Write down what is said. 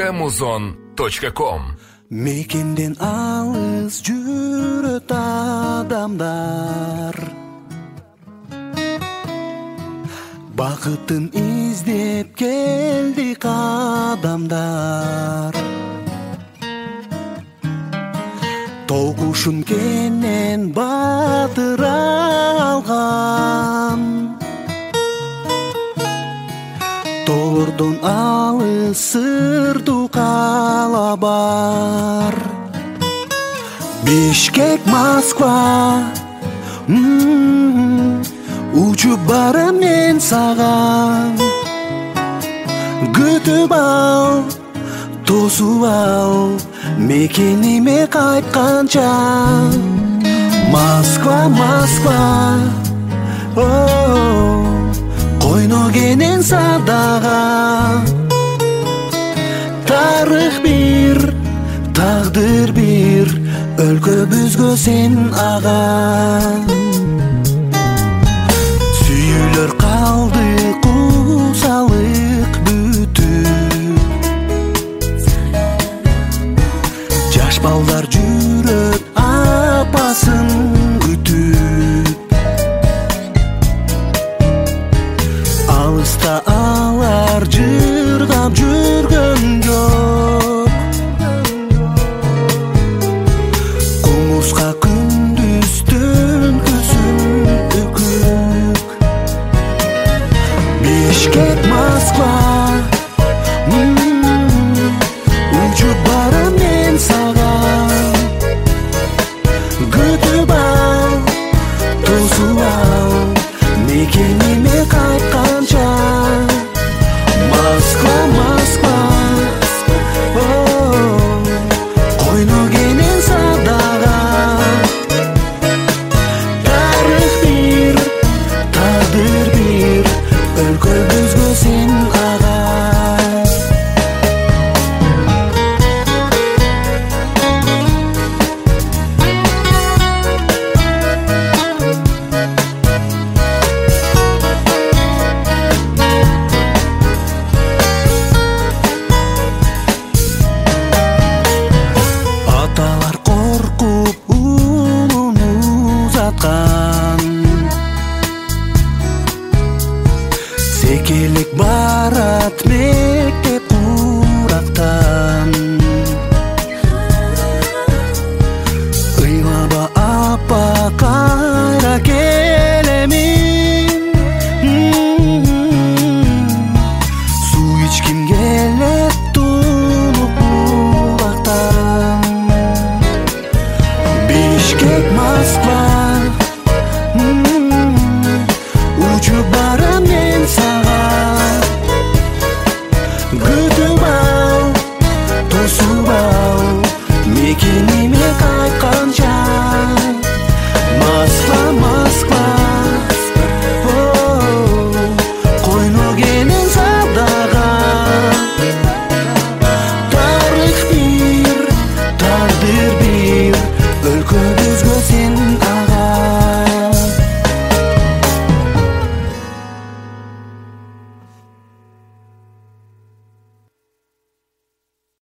muzon.com. Mekенден алыс жүрөт адамдар, бакытын издеп келди кадамдар. Тоо кушун кенен батыра алган, тоолордон алыс сырдуу кала бар. Бишкек, Москва, учуп барам мен сага. Күтүп ал, тосуп ал, мекениме кайтканча. Москва, Москва, койно кенен садага. Тарых бир, тагдыр бир, өлкөбүзгө сен ага. Сүйүлөр калды куусалык бүтүп, жаш балдар жүрөт апасын күтүп. Алыста алар жыргап жүргөн жок, кумурска күндүз түнкүсүн үкүп. Бишкек, Москва, учуп барам мен сага. Күтүп ал, тосуп ал, мекениме кайтканча. Москва, Москва, койно кенен садага. Тарых бир, тагдыр бир, өлкөбүзгө сен ага. Аталар коркуп улун узаткан, секелек барат мектеп курактан. Ыйлаба апа, кайра келемин, суу ичким келет тунуп булактан. Бишкек, Москва, учуп барам мен сага. Күтүп ал, тосуп ал, мекениме